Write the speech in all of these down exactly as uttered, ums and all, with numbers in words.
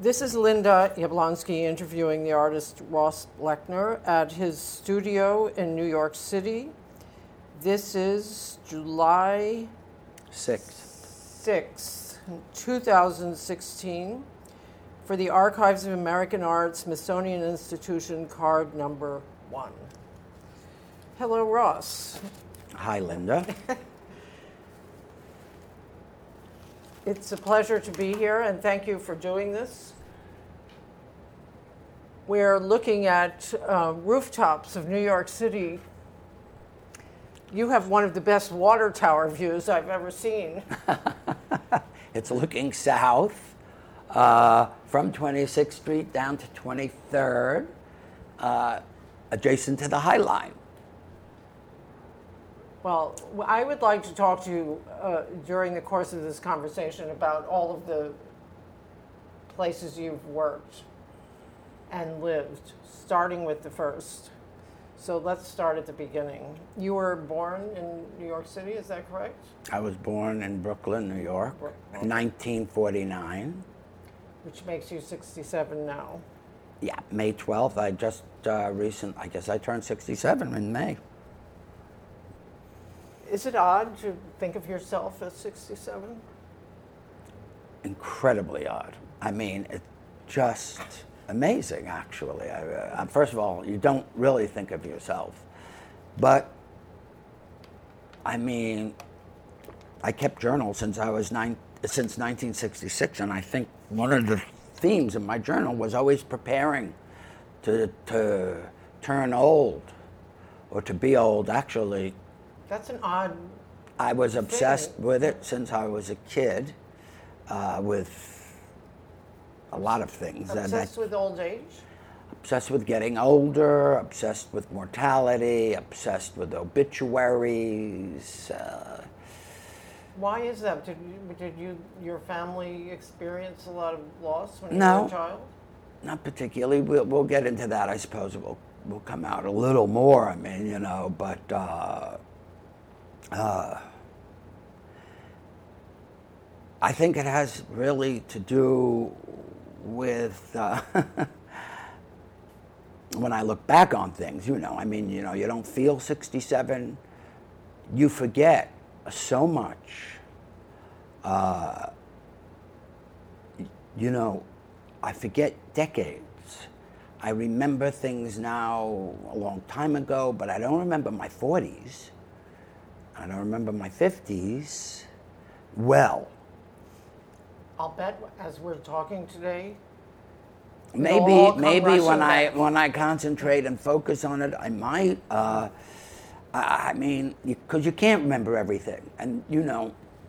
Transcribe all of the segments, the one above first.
This is Linda Jablonski interviewing the artist Ross Bleckner at his studio in New York City. This is July sixth, sixth, two thousand sixteen, for the Archives of American Art, Smithsonian Institution, card number one. Hello, Ross. Hi, Linda. It's a pleasure to be here, and thank you for doing this. We're looking at uh, rooftops of New York City. You have one of the best water tower views I've ever seen. It's looking south uh, from twenty-sixth Street down to twenty-third, uh, adjacent to the High Line. Well, I would like to talk to you uh, during the course of this conversation about all of the places you've worked and lived, starting with the first. So let's start at the beginning. You were born in New York City, is that correct? I was born in Brooklyn, New York, Brooklyn. nineteen forty-nine. Which makes you sixty-seven now. Yeah, May twelfth. I just uh, recent. I guess I turned sixty-seven in May. Is it odd to think of yourself as sixty-seven? Incredibly odd. I mean, it's just amazing, actually. I, uh, first of all, you don't really think of yourself. But, I mean, I kept journals since I was nine, since nineteen sixty-six, and I think one of the themes in my journal was always preparing to, to turn old, or to be old, actually. That's an odd I was obsessed thing. with it since I was a kid, uh, with a lot of things. Obsessed I, with old age? Obsessed with getting older, obsessed with mortality, obsessed with obituaries. Uh, Why is that? Did you, did you your family experience a lot of loss when No. you were a child? not particularly. We'll, we'll get into that, I suppose. It will, will come out a little more, I mean, you know, but... Uh, Uh, I think it has really to do with uh, when I look back on things, you know, I mean, you know, you don't feel sixty-seven, you forget so much. Uh, you know, I forget decades. I remember things now a long time ago, but I don't remember my forties. I don't remember my fifties well. I'll bet as we're talking today, Maybe, all come maybe rushing when I back. when I concentrate and focus on it, I might. Uh, I, I mean, because you, you can't remember everything, and you know,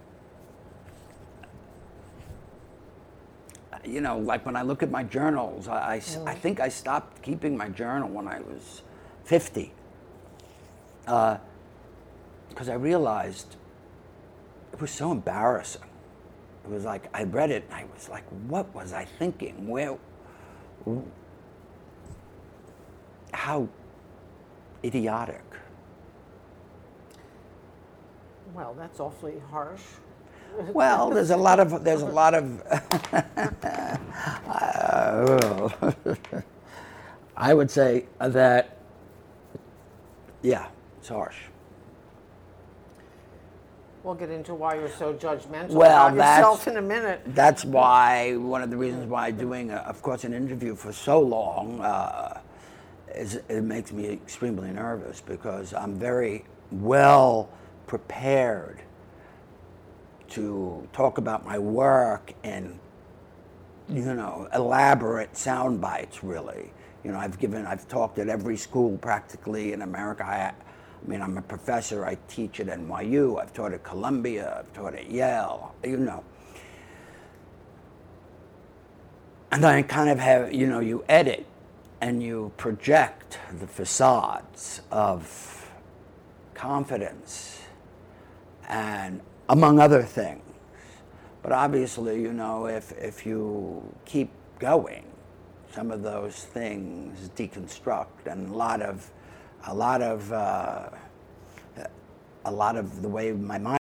you know, like when I look at my journals, I I, Mm. I think I stopped keeping my journal when I was fifty. Uh, Because I realized it was so embarrassing. It was like, I read it and I was like, what was I thinking? Where, how idiotic. well, that's awfully harsh. Well, there's a lot of, there's a lot of, uh, I would say that, yeah, it's harsh. We'll get into why you're so judgmental Well, about that's, yourself in a minute. That's why, one of the reasons why doing, a, of course, an interview for so long, uh, is, it makes me extremely nervous because I'm very well prepared to talk about my work in, you know, elaborate sound bites, really. You know, I've given, I've talked at every school practically in America. I, I mean, I'm a professor, I teach at N Y U, I've taught at Columbia, I've taught at Yale, you know. And I kind of have, you know, you edit and you project the facades of confidence and among other things. But obviously, you know, if, if you keep going, some of those things deconstruct, and a lot of, a lot of, uh, a lot of the way my mind